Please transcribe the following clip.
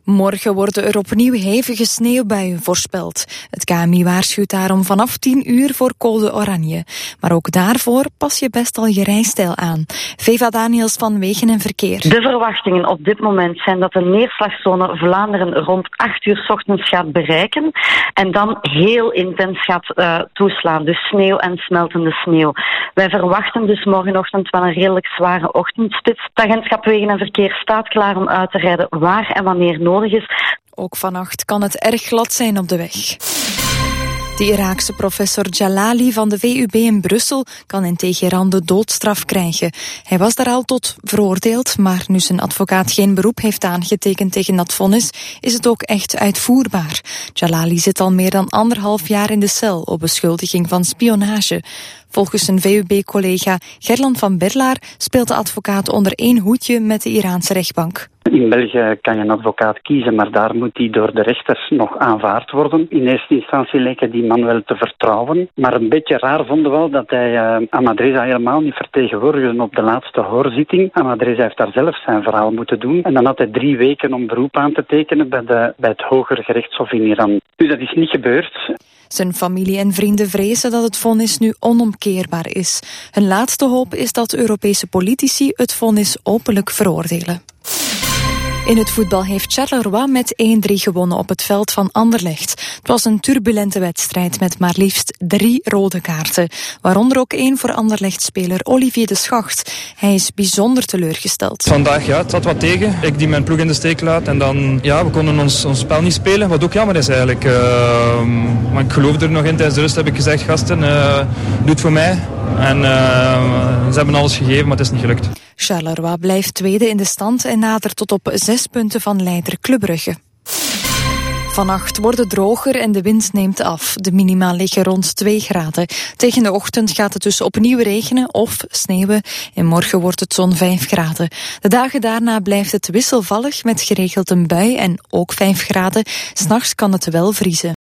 Morgen worden er opnieuw hevige sneeuwbuien voorspeld. Het KNMI waarschuwt daarom vanaf 10 uur voor code oranje. Maar ook daarvoor pas je best al je rijstijl aan. Veva Daniels van Wegen en Verkeer. De verwachtingen op dit moment zijn dat de neerslagzone Vlaanderen rond 8 uur 's ochtends gaat bereiken. En dan heel intens gaat toeslaan. Dus sneeuw en smeltende sneeuw. Wij verwachten dus morgenochtend wel een redelijk zware ochtendspits. Het agentschap Wegen en Verkeer staat klaar om uit te rijden waar en wanneer nodig is. Ook vannacht kan het erg glad zijn op de weg. De Iraakse professor Jalali van de VUB in Brussel kan in Teheran de doodstraf krijgen. Hij was daar al tot veroordeeld, maar nu zijn advocaat geen beroep heeft aangetekend tegen dat vonnis, is het ook echt uitvoerbaar. Jalali zit al meer dan 1,5 jaar in de cel op beschuldiging van spionage. Volgens zijn VUB-collega Gerland van Berlaar speelt de advocaat onder één hoedje met de Iraanse rechtbank. In België kan je een advocaat kiezen, maar daar moet die door de rechters nog aanvaard worden. In eerste instantie leek die man wel te vertrouwen. Maar een beetje raar vonden we wel dat hij Ahmadreza helemaal niet vertegenwoordigde op de laatste hoorzitting. Ahmadreza heeft daar zelf zijn verhaal moeten doen. En dan had hij 3 weken om beroep aan te tekenen bij het Hoger Gerechtshof in Iran. Dus dat is niet gebeurd. Zijn familie en vrienden vrezen dat het vonnis nu onomkeerbaar is. Hun laatste hoop is dat Europese politici het vonnis openlijk veroordelen. In het voetbal heeft Charleroi met 1-3 gewonnen op het veld van Anderlecht. Het was een turbulente wedstrijd met maar liefst 3 rode kaarten. Waaronder ook 1 voor Anderlecht-speler Olivier de Schacht. Hij is bijzonder teleurgesteld. Vandaag, het zat wat tegen. Ik die mijn ploeg in de steek laat. En dan, we konden ons spel niet spelen. Wat ook jammer is eigenlijk. Maar ik geloof er nog in. Tijdens de rust heb ik gezegd, gasten, doe het voor mij. En ze hebben alles gegeven, maar het is niet gelukt. Charleroi blijft tweede in de stand en nadert tot op 6 punten van leider Club Brugge. Vannacht wordt het droger en de wind neemt af. De minima liggen rond 2 graden. Tegen de ochtend gaat het dus opnieuw regenen of sneeuwen. En morgen wordt het zo'n 5 graden. De dagen daarna blijft het wisselvallig met geregeld een bui en ook 5 graden. 's Nachts kan het wel vriezen.